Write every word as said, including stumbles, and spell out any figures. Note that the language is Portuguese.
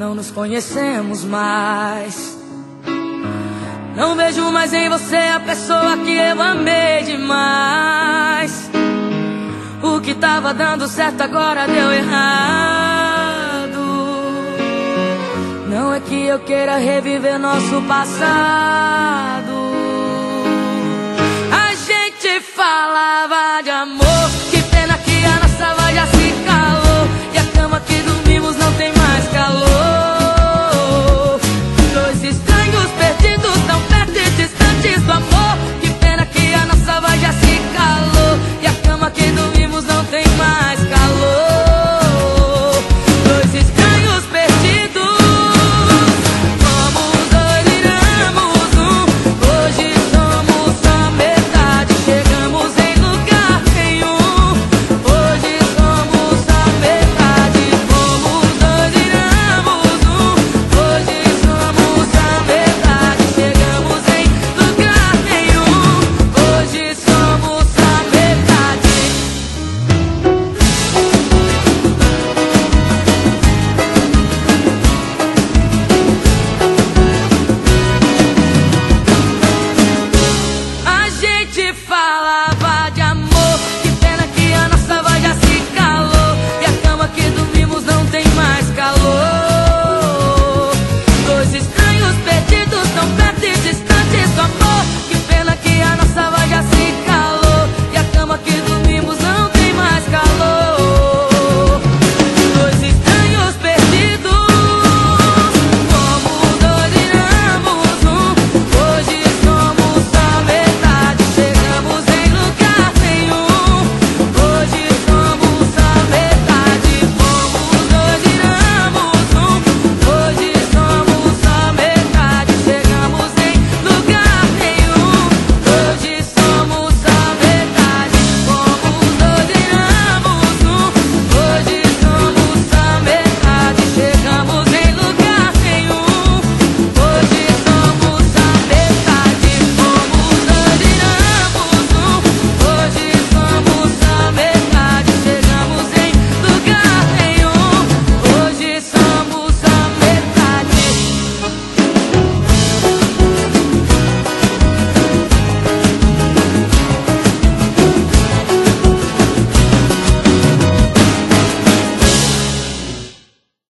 não nos conhecemos mais. Não vejo mais em você a pessoa que eu amei demais. O que tava dando certo agora deu errado. Não é que eu queira reviver nosso passado. A gente falava de amor.